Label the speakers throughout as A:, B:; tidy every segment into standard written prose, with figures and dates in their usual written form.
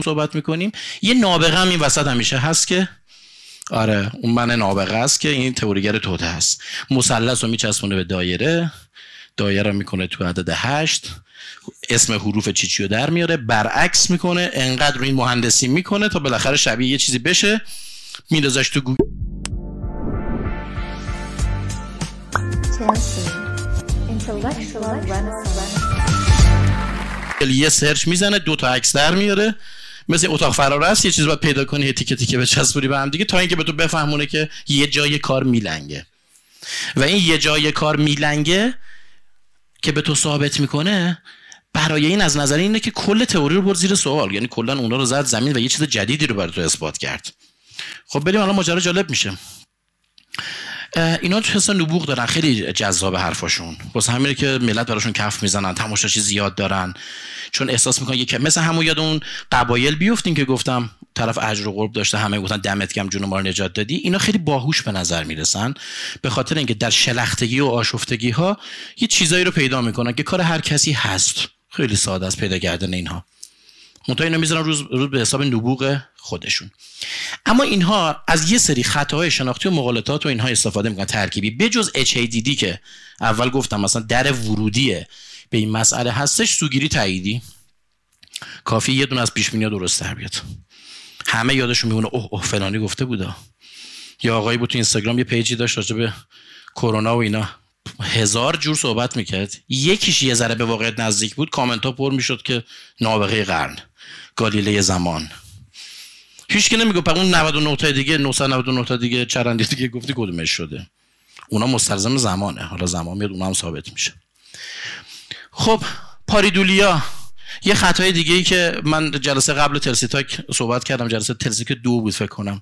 A: صحبت میکنیم. یه نابغه هم این وسط همیشه هست که آره اون من نابغه است که این تئوریگر توته هست. مثلث رو میچسبونه به دایره رو میکنه تو عدد 8، اسم حروف چیچی رو در میاره، برعکس میکنه، انقدر رو این مهندسی میکنه تا بالاخره شبیه یه چیزی بشه، میندازش تو گوگل. یه سرچ میزنه 2 تا عکس در میاره، مثل اتاق فرار است، یه چیز باید پیدا کنی تیکه تیکه بچسبونی به هم دیگه تا اینکه به تو بفهمونه که یه جای کار میلنگه. و این یه جای کار میلنگه که به تو ثابت میکنه، برای این از نظر اینه که کل تئوری رو برد زیر سوال، یعنی کلا اونا رو زد زمین و یه چیز جدیدی رو برای تو اثبات کرد. خب بریم الان ماجرا جالب میشه. اینا تو حس نبوغ دارن، خیلی جذاب حرفاشون، واسه همینه که ملت براشون کف میزنن، تماشاچی زیاد دارن، چون احساس میکنن که مثل همون یاد اون قبایل بیفتین که گفتم طرف اجر و قرب داشته، همه گفتن دمت گرم جون ما رو نجات دادی. اینا خیلی باهوش به نظر میرسن به خاطر اینکه در شلختگی و آشفتگی ها یه چیزایی رو پیدا میکنن که کار هر کسی هست، خیلی ساده است پیدا کردن اینها، منتها اینا میذارن روز به حساب نبوغ خودشون. اما اینها از یه سری خطاهای شناختی و مغالطات و اینها استفاده میکنن ترکیبی، بجز HADD که اول گفتم مثلا در ورودی به این مسئله هستش، سوگیری تاییدی کافی یه دونه از پیش بینی‌ها درست در بیاد، همه یادشون میمونه اوه فلانی گفته بودا. یا آقایی بود تو اینستاگرام یه پیجی داشت راجع به کرونا و اینا 1000 جور صحبت میکرد، یکیش یه ذره به واقعیت نزدیک بود، کامنت ها پر میشد که نابغه قرن، گالیله زمان. هیچ کی نمیگه اون 99 تا دیگه 999 تا دیگه چرندی دیگه گفتی کدومش شده. اونا مستلزم زمانه، حالا زمان میاد اونم ثابت میشه. خب پاریدولیا یه خطای دیگه ای که من جلسه قبل تلسی تاک صحبت کردم، جلسه تلسی که 2 بود فکر کنم،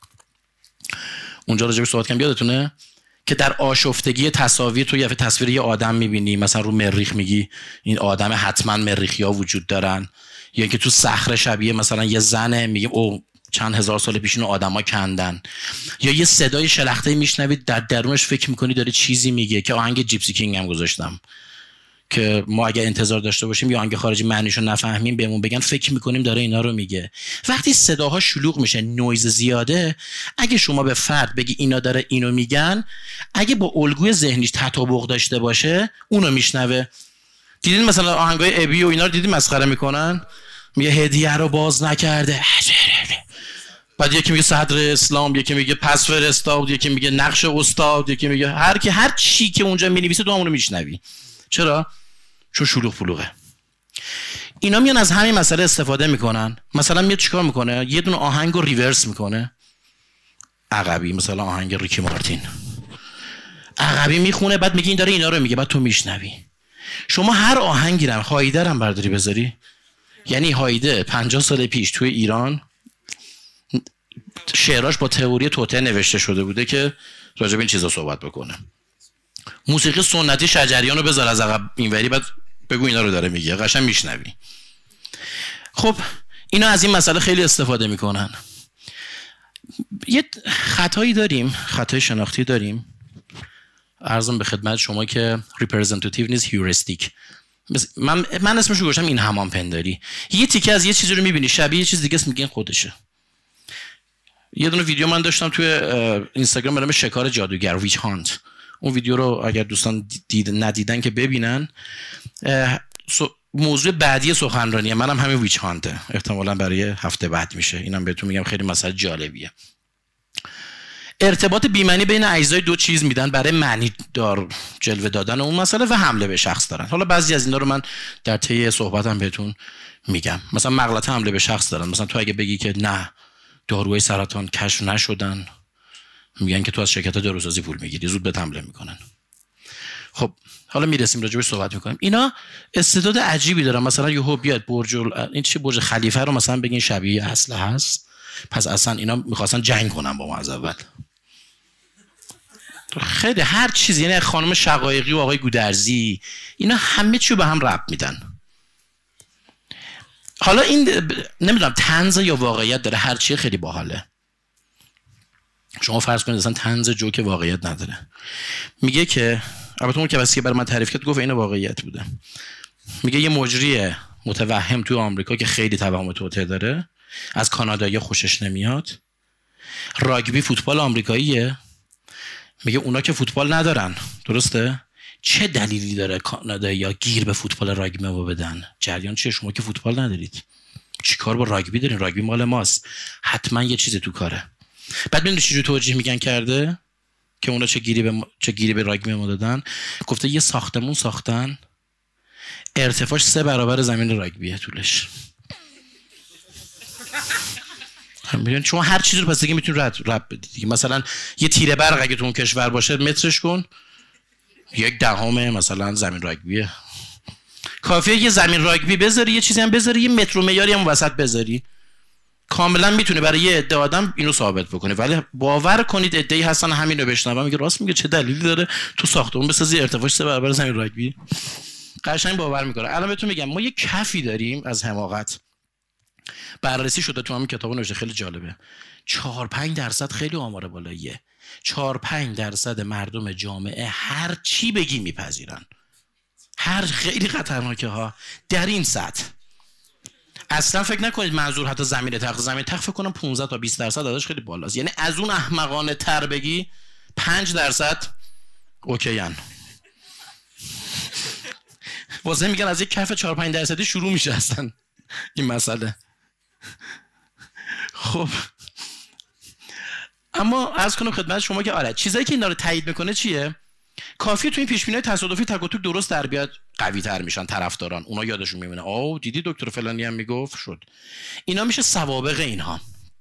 A: اونجا راجع به صحبت کردم، یادتونه که در آشفتگی تصاویر تو یه تصویر یه آدم میبینی، مثلا رو مریخ میگی این آدم حتما مریخیا وجود دارن، یا اینکه تو صخره شبیه مثلا یه زنه میگیم او چند هزار سال پیش اینو آدما کندن، یا یه صدای شلخته میشنوید در درونش فکر میکنی داره چیزی میگه، که آهنگ جیپسی کینگ هم گذاشتم که ما اگه انتظار داشته باشیم یا آهنگ خارجی معنیشو نفهمیم بهمون بگن فکر میکنیم داره اینا رو میگه. وقتی صداها شلوغ میشه، نویز زیاده، اگه شما به فرد بگی اینا داره اینو میگن، اگه با الگوی ذهنیش تطابق داشته باشه اونو میشنوه. دیدین مثلا آهنگای ابی و اینا رو دیدین مسخره میکنن، میگه هدیه رو باز نکرده، بعد یکی میگه صدر اسلام، یکی میگه پس فرستاد، یکی میگه نقش استاد، یکی میگه هر چی که اونجا مینویسه تو همون رو میشنوی. چرا؟ چون شلوغ پلوغه. اینا میان از همین مسئله استفاده میکنن. مثلا میاد چیکار میکنه؟ یه دونه آهنگ رو ریورس میکنه عقبی، مثلا آهنگ ریکی مارتین عقبی میخونه، بعد میگه این داره اینا رو میگه، بعد تو میشنوی. شما هر آهنگی رو هایده هم برداری بذاری، یعنی هایده 50 سال پیش توی ایران شعراش با تئوری توته نوشته شده بوده که راجع به این چیزا صحبت بکنه. موسیقی سنتی شجریان رو بذار از عقب اینوری، بعد بگو اینا رو داره میگه، قشنگ میشنوی. خب اینا از این مسئله خیلی استفاده میکنن. یه خطایی داریم، خطای شناختی داریم، عرضم به خدمت شما که representative نیست، هیوریستیک. من اسمشو گذاشتم این همان پنداری. یه تیکه از یه چیزی رو میبینی شبیه یه چیز دیگه است، میگین خودشه. یه دونه ویدیو من داشتم توی اینستاگرام به نام شکار جادوگر، ویچ هانت. اون ویدیو رو اگر دوستان ندیدن که ببینن. موضوع بعدی سخنرانی منم همین ویچ هانته، احتمالاً برای هفته بعد میشه. اینم بهتون میگم خیلی مسئله جالبیه. ارتباط بی‌معنی بین اجزای دو چیز میدن برای معنی دار جلوه دادن اون مسئله و حمله به شخص دارن. حالا بعضی از اینا رو من در طی صحبتم بهتون میگم. مثلا مغلطه حمله به شخص دارن. مثلا تو اگه بگی که نه داروی سرطان کشف نشدن، میگن که تو از شرکت داروسازی پول میگیری، زود بهت حمله میکنن. خب حالا میرسیم راجع بهش صحبت میکنیم. اینا استعداد عجیبی دارن. مثلا یهو بیاد این چه برج خلیفه رو مثلا بگین شبیه اصل هست، پس اصلا اینا میخواستن جنگ کنن با ما از اول. خیلی هر چیز، یعنی خانم شقایقی و آقای گودرزی اینا همه چیو به هم ربط میدن. حالا این نمیدونم طنز یا واقعیت داره، هر چیه خیلی باحاله. شما فرض کنید مثلا طنز جوک واقعیت نداره. میگه که البته اون که واسه برای من تعریف کرد گفت این واقعیت بوده. میگه یه متوهم تو آمریکا که خیلی توهم توطئه داره، از کانادایی خوشش نمیاد. راگبی فوتبال آمریکاییه، میگه اونا که فوتبال ندارن. درسته؟ چه دلیلی داره کانادایی‌ها گیر به فوتبال راگبی ما بدن؟ جریان چیه؟ شما که فوتبال ندارید، چیکار با راگبی دارین؟ راگبی مال ماست. حتما یه چیزی تو کاره. بعد ببینید چجوری توجیه میگن کرده که اونا چه گیری به راگبی ما دادن. گفته یه ساختمون ساختن ارتفاعش 3 برابر زمین راگبیه طولش. میگن شما هر چیزی رو پس دیگه میتونید رد بدید. مثلا یه تیره برق اگه تو اون کشور باشه مترش کن 1/10 مثلا زمین راگبیه. کافیه یه زمین راگبی بذاری، یه چیزی هم بذاری، یه متر و معیاری هم وسط بذاری، کاملا میتونه برای یه عده آدم اینو ثابت بکنه. ولی باور کنید عده‌ای هستن همینو بشنون میگه راست میگه، چه دلیلی داره تو ساختمون بسازی ارتفاعش 3 برابر زمین راگبی؟ قشنگ باور میکنه. الان بهتون میگم ما یه کفی داریم از حماقت. بررسی شده تو همین کتابا نوشته، خیلی جالبه. 4-5% خیلی آمار بالاییه. 4-5% مردم جامعه هر چی بگی میپذیرن. خیلی خطرناکه ها در این سطح. اصلا فکر نکنید منظور حتی زمین تخت فکر کنم 15 تا 20% ازش خیلی بالاست. یعنی از اون احمقانه تر بگی 5% اوکی ان. واسه میگن از یک کف 4-5% شروع میشه اصلا این مسئله. خب اما عرض کنم خدمت شما که آره چیزایی که اینا رو تایید میکنه چیه؟ کافیه تو این پیش‌بینی‌های تصادفی تک و توک درست در بیاد، قوی‌تر میشن طرفداران. اونا یادشون میمونه آو دیدی دکتر فلانی هم میگفت شد. اینا میشه سوابق اینها.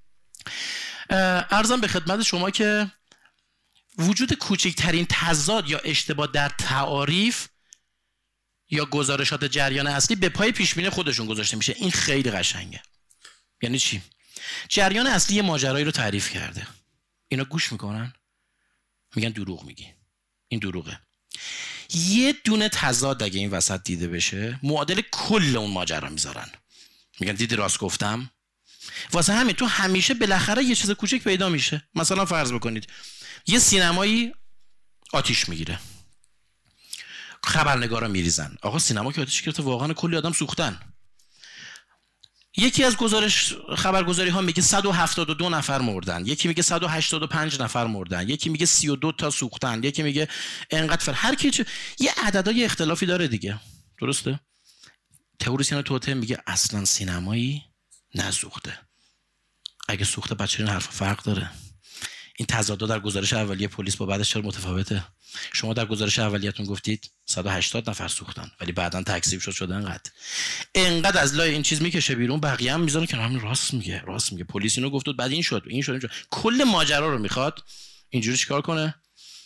A: عرضم به خدمت شما که وجود کوچکترین تضاد یا اشتباه در تعاریف یا گزارشات جریان اصلی به پای پیش‌بینی خودشون گذاشته میشه. این خیلی قشنگه. یعنی چی؟ جریان اصلی یه ماجرایی رو تعریف کرده، اینا گوش میکنن میگن دروغ میگی، این دروغه. یه دونه تضاد اگه این وسط دیده بشه معادل کل اون ماجرا میذارن، میگن دیدی راست گفتم. واسه همین تو همیشه بالاخره یه چیز کوچیک پیدا میشه. مثلا فرض بکنید یه سینمایی آتیش میگیره، خبرنگارا میریزن آقا سینما که آتیش گرفته واقعا کلی آدم سوختن. یکی از خبرگزاری ها میگه 172 نفر مردن، یکی میگه 185 نفر مردن، یکی میگه 32 تا سوختن، یکی میگه انقدر هر کی یه عددهای اختلافی داره دیگه. درسته؟ تئوریسین توطئه میگه اصلا سینمایی نسوخته. اگه سوخته بچه این حرفا فرق داره. این تضادها در گزارش اولیه پلیس با بعدش چرا متفاوته؟ شما در گزارش اولیه‌تون گفتید 180 نفر سوختن ولی بعداً تکذیب شد انقدر از لای این چیز میکشه بیرون، بقیه هم میذارن که همین راست میگه پلیس اینو گفت بعد این شد. کل ماجرا رو میخواد اینجوری چیکار کنه؟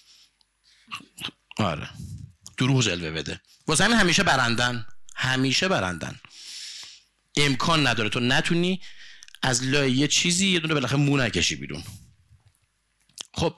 A: آره دروغ جلوه بده. واسه همین همیشه برندن. امکان نداره تو نتونی از لای یه چیزی یه دونه بالاخره مو نکشی بیرون. خب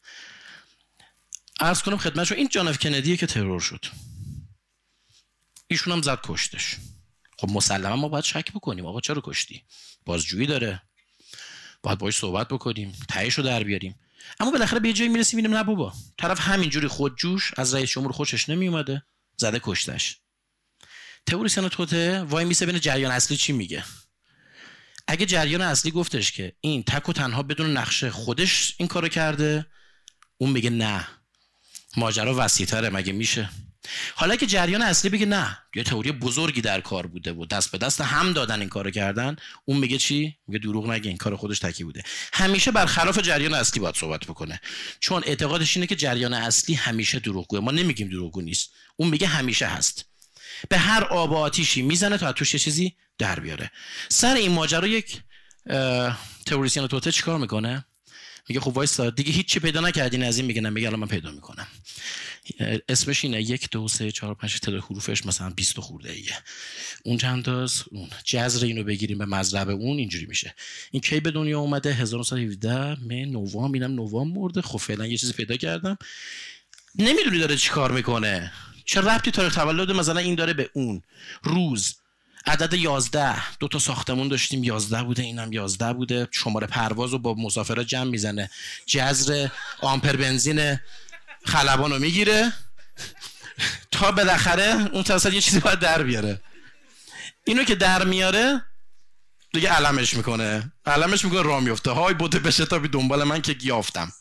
A: عرض کنم خدمتشون این جان اف کندیه که ترور شد، ایشون هم زد کشتش. خب مسلما ما باید شک بکنیم آقا چرا کشتی؟ بازجویی داره، باید باهاش صحبت بکنیم، تهیشو در بیاریم. اما بالاخره به یه جایی میرسیم میبینیم نه بابا طرف همینجوری خودجوش از رئیس جمهور خوشش نمیومده زده کشتش. تئوریسین توطئه وای میسه ببینه جریان اصلی چی میگه. اگه جریان اصلی گفتش که این تک و تنها بدون نقشه خودش این کارو کرده، اون میگه نه ماجرا وسیع‌تره مگه میشه. حالا که جریان اصلی بگه نه یه تئوری بزرگی در کار بوده و دست به دست هم دادن این کارو کردن، اون میگه چی؟ میگه دروغ نگه این کار خودش تکی بوده. همیشه برخلاف جریان اصلی باید صحبت بکنه، چون اعتقادش اینه که جریان اصلی همیشه دروغگوه. ما نمیگیم دروغگو نیست، اون میگه همیشه هست. به هر آب و آتیشی میزنه تا توش یه چیزی در بیاره. سر این ماجرا یک تئوریسین توطئه چیکار میکنه؟ میگه خب وایسا دیگه هیچی پیدا نکردین از این؟ میگه نه، میگه الان من پیدا میکنم. اسمش اینه 1 2 3 4 5 تعداد حروفش مثلا 20 خورده ایه. اون چند تاست؟ اون جذر اینو بگیریم به مضرب اون اینجوری میشه. این کی به دنیا اومده؟ 1917 می نوامبر، اینم نوامبر مرده. خب فعلا یه چیزی پیدا کردم. نمیدونی داره چیکار میکنه. چه ربطی تاریخ تولد مثلا این داره به اون روز؟ عدد 11 2 تا ساختمون داشتیم 11 بوده، اینم 11 بوده. شماره پرواز رو با مسافرا جمع میزنه، جذر آمپر بنزین خلبانو میگیره تا بالاخره اون تصادف یه چیزی باید در بیاره. اینو که در میاره دیگه علمش میکنه راه میفته، های بوده بشه تا بی دنبال من که گیافتم.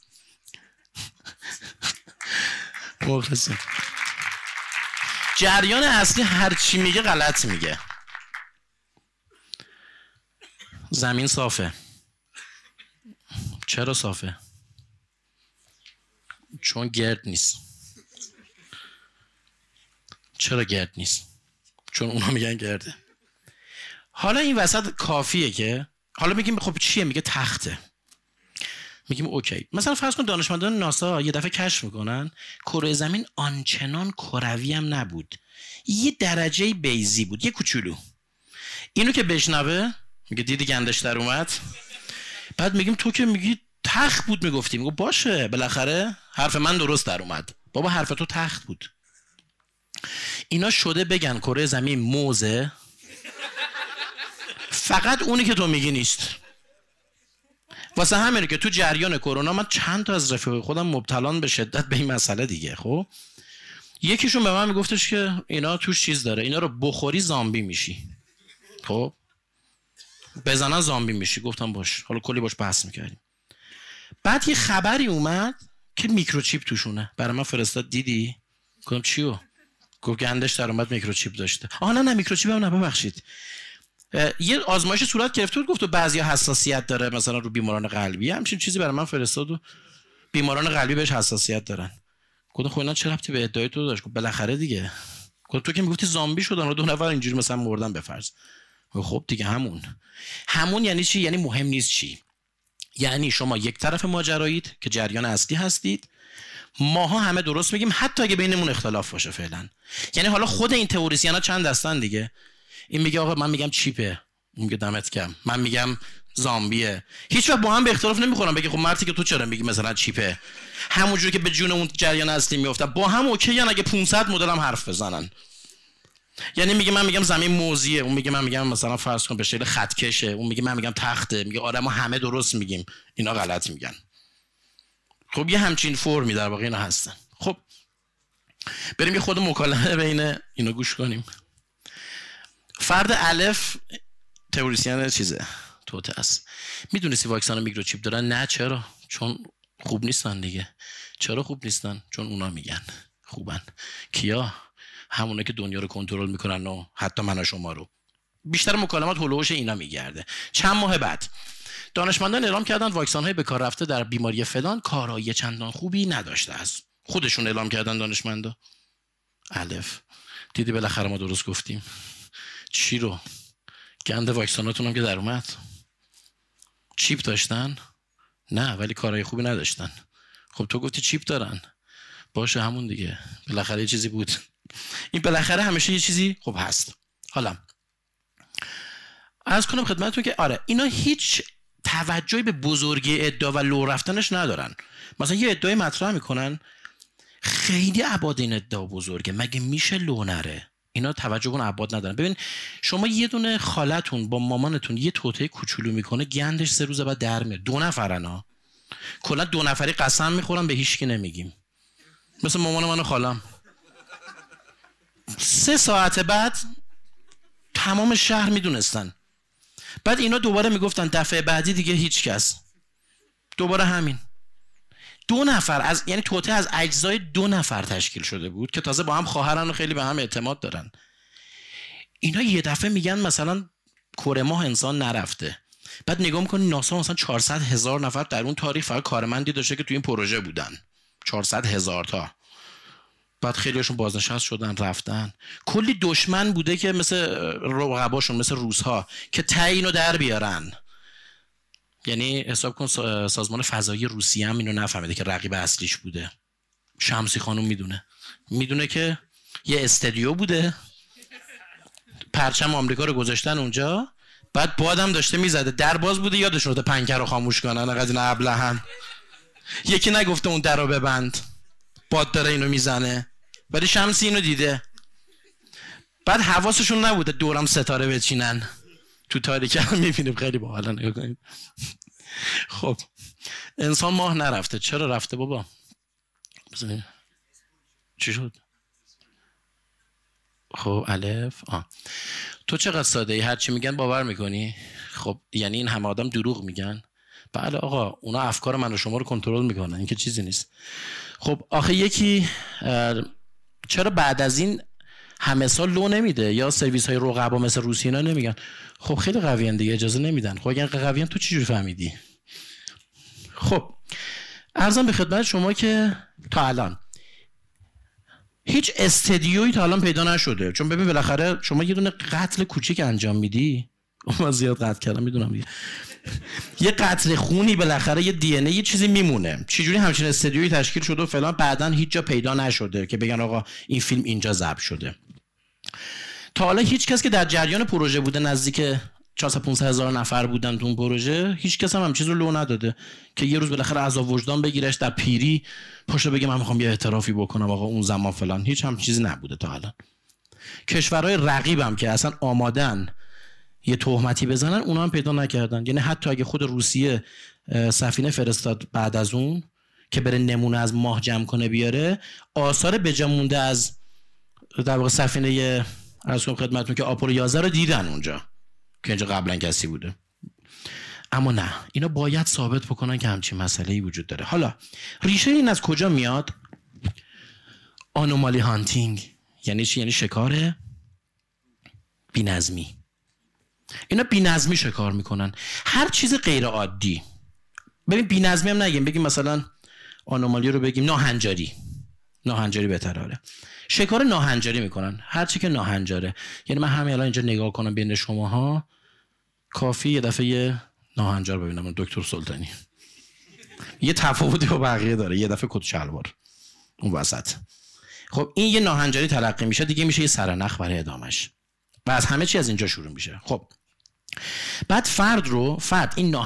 A: مخلصیم. جریان اصلی هر چی میگه غلط میگه. زمین صافه. چرا صافه؟ چون گرد نیست. چرا گرد نیست؟ چون اونا میگن گرده. حالا این وسط کافیه که حالا میگیم خب چیه؟ میگه تخته. میگیم اوکی. مثلا فرض کن دانشمندان ناسا یه دفعه کشف میکنن کره زمین آنچنان کروی هم نبود، یه درجه بیضی بود، یه کوچولو. اینو که بشنوه میگه دیدی گندش در اومد. بعد میگیم تو که میگی تخت بود میگفتی. میگه باشه بالاخره حرف من درست در اومد. بابا حرف تو تخت بود. اینا شده بگن کره زمین موزه، فقط اونی که تو میگی نیست. واسه همینه که تو جریان کرونا من چند تا از رفیق خودم مبتلان به شدت به این مسئله دیگه. خب یکیشون به من میگفتش که اینا توش چیز داره، اینا رو بخوری زامبی میشی. خب بزنن زامبی میشی. گفتم باش. حالا کلی باش بحث میکردیم. بعد یه خبری اومد که میکروچیپ توشونه، برای من فرستاد. دیدی؟ گفتم چیو؟ گفت گندش در اومد میکروچیپ داشته. نه میکروچیپ هم نه، ببخشید. یه آزمایش صورت گرفته بود، گفت بعضیا حساسیت داره مثلا رو بیماران قلبی، همچین چیزی برای من فرستاد و بیماران قلبی بهش حساسیت دارن. گفتم خب اینا چه ربطی به ادعای تو داشت؟ گفت بالاخره دیگه. گفت تو که میگفتی زامبی شدن و 2 نفر اینجوری مثلا مردن بفرض. خب دیگه همون یعنی چی؟ یعنی مهم نیست چی. یعنی شما یک طرف ماجرایید که جریان اصلی هستید، ماها همه درست میگیم حتی اگه بینمون اختلاف باشه فعلا. یعنی حالا خود این تئوریسینا چند دستن دیگه. این میگه آقا من میگم چیپه، اون میگه دمت گرم، من میگم زامبیه. هیچ وقت با هم به اختلاف نمیخورن. بگه خب مرتی که تو چرا میگی مثلا چیپه؟ همونجوری که به جون اون جریان اصلی میافتن با هم اوکی ان اگه 500 مدل هم حرف بزنن. یعنی میگه من میگم زمین موزیه، اون میگه من میگم مثلا فرض کن به شکل خطکشه، اون میگه من میگم تخته، میگه آره ما همه درست میگیم، اینا غلط میگن. خب یه همچین فرمی در واقع اینا هستن. خب بریم یه خود مکالمه بین اینا گوش کنیم. فرد الف تئوریسین چیزه توته است. میدونستی واکسن میکروچیپ دارن؟ نه. چرا؟ چون خوب نیستن دیگه. چرا خوب نیستن؟ چون اونا میگن خوبن. کیا؟ همونه که دنیا رو کنترل میکنن و حتی من و شما رو. بیشتر مکالمات هولوش اینا میگرده. چند ماه بعد دانشمندان اعلام کردن واکسن های به کار رفته در بیماری فلان کارایی چندان خوبی نداشته است. خودشون اعلام کردن دانشمندا. الف دیدی بالاخره ما درست گفتیم. چی رو؟ گند واکسناتون هم که در اومد. چیپ داشتن؟ نه ولی کارهای خوبی نداشتن. خب تو گفتی چیپ دارن. باشه همون دیگه. بالاخره یه چیزی بود. این بالاخره همیشه یه چیزی خب هست. حالا عرض کنم خدمتتون که آره اینا هیچ توجهی به بزرگی ادعا و لو رفتنش ندارن. مثلا یه ادعای مطرح میکنن خیلی ابعاد این ادعا بزرگه، مگه میشه لو نره؟ اینا توجه کن ابعاد ندارن. ببین شما یه دونه خالتون با مامانتون یه توته کوچولو میکنه، گندش 3 روز بعد در میاد. 2 نفرن ها. کلا 2 نفری قسم میخورن به هیچ کی نمیگیم. مثل مامان من و خالم. 3 ساعت بعد تمام شهر میدونستن. بعد اینا دوباره میگفتن دفعه بعدی دیگه هیچ کس. دوباره همین. 2 نفر از یعنی توته از اجزای 2 نفر تشکیل شده بود که تازه با هم خواهرن و خیلی به هم اعتماد دارن. اینا یه دفعه میگن مثلا کره ماه انسان نرفته. بعد نگاه میکنی ناسا مثلا 400,000 نفر در اون تاریخ فقط کارمندی داشته که توی این پروژه بودن. 400,000 تا. بعد خیلیشون بازنشست شدن رفتن. کلی دشمن بوده که مثل رقباشون مثل روس‌ها که تعیینو در بیارن. یعنی حساب کن سازمان فضایی روسیه هم اینو نفهمیده که رقیب اصلیش بوده. شمسی خانم میدونه که یه استدیو بوده، پرچم آمریکا رو گذاشتن اونجا، بعد بادم داشته میزده، در باز بوده یادشون اومده پنکر رو خاموش کنن. انقدر اینا ابلهن. یکی نگفته اون درو ببند، باد داره اینو میزنه، ولی شمسی اینو دیده. بعد حواسشون نبوده دورم ستاره بچینن. تو تاریکی هم میبینیم. خیلی باحالا. نگاه کنید. خب انسان ماه نرفته. چرا رفته بابا؟ چی شد؟ خب الف تو چقدر ساده ای، هر چی میگن باور میکنی؟ خب یعنی این همه آدم دروغ میگن؟ بله آقا، اونا افکار من و شما رو کنترل میکنن، این که چیزی نیست. خب آخه یکی چرا بعد از این همه سال لو نمیده یا سرویس های رقبا مثل روسیه اینا نمیگن خب خیلی قویان دیگه اجازه نمیدن؟ خب اگر قویان تو چجوری فهمیدی؟ خب عرضم به خدمت شما که تا الان هیچ استدیویی تا الان پیدا نشده، چون ببین بالاخره شما یه دونه قتل کوچیک انجام میدی، من زیاد قتل کردم میدونم دیگه، یه قطره خونی بالاخره یه دی ان ای یه چیزی میمونه. چجوری همچین استدیویی تشکیل شده و فلان بعداً هیچ جا پیدا نشده که بگن آقا این فیلم اینجا ضبط شده؟ تا حالا هیچ کس که در جریان پروژه بوده، نزدیک 400-500 هزار نفر بودن تو اون پروژه، هیچ کس هم چیز رو لو نداده که یه روز بالاخره عذاب وجدان بگیرش در پیری پاشو بگه من میخوام یه اعترافی بکنم آقا اون زمان فلان. هیچ هم چیزی نبوده تا الان. کشورهای رقیبم که اصلا آمادن یه تهمتی بزنن اونا هم پیدا نکردن. یعنی حتی اگه خود روسیه سفینه فرستاد بعد از اون که بره نمونه از ماه جمع کنه بیاره، آثار بجا مونده از در واقع سفینه عرض کنم خدمتتون که آپولو 11 رو دیدن اونجا که اینجا قبلا کسی بوده. اما نه، اینا باید ثابت بکنن که همچین مسئله‌ای وجود داره. حالا ریشه این از کجا میاد؟ آنومالی هانتینگ یعنی چی؟ یعنی شکار بی‌نظمی. اینا بی‌نظمی شکار میکنن، هر چیز غیر عادی. ببین بی‌نظمی هم نگیم، بگیم مثلا آنومالی رو بگیم ناهنجاری بهتره. آره شکار ناهنجاری میکنن، هر چی که ناهنجاره. یعنی من همین الان اینجا نگاه کنم بین شماها کافی یه دفعه یه ناهنجار ببینم، دکتر سلطانی یه تفاوتی با بقیه داره، یه دفعه کت شلوار اون وسط. خب این یه ناهنجاری تلقی میشه دیگه، میشه یه سرنخ برای ادامش و از همه چی از اینجا شروع میشه. خب بعد فرد این